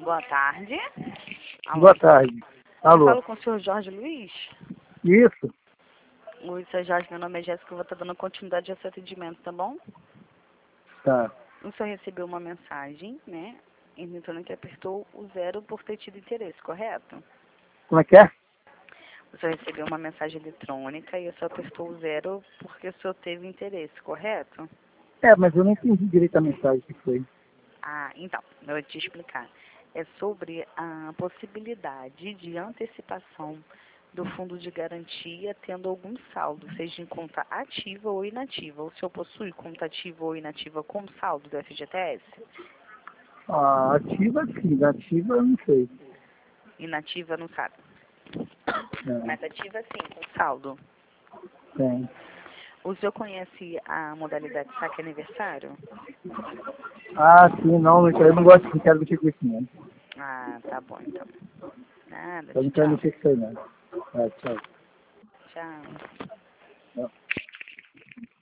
Boa tarde. Alô. Boa tarde. Eu Alô. falo com o senhor Jorge Luiz? Isso. Oi, seu Jorge, meu nome é Jéssica, eu vou estar dando continuidade ao seu atendimento, tá bom? Tá. O senhor recebeu uma mensagem, né? Então que apertou o 0 por ter tido interesse, correto? Como é que é? O senhor recebeu uma mensagem eletrônica e o senhor apertou o 0 porque o senhor teve interesse, correto? É, mas eu não entendi direito a mensagem que foi. Ah, então, eu vou te explicar. É sobre a possibilidade de antecipação do fundo de garantia tendo algum saldo, seja em conta ativa ou inativa. O senhor possui conta ativa ou inativa com saldo do FGTS? Ah, ativa sim, ativa eu não sei. Inativa não sabe. É, Mas ativa sim, com saldo. tem. O senhor conhece a modalidade saque aniversário? Ah, sim, não, eu não gosto, não quero mexer com isso não. Ah, tá bom então. Nada, Eu não quero tchau. mexer com isso aí não. É, tchau. Tchau. Tchau.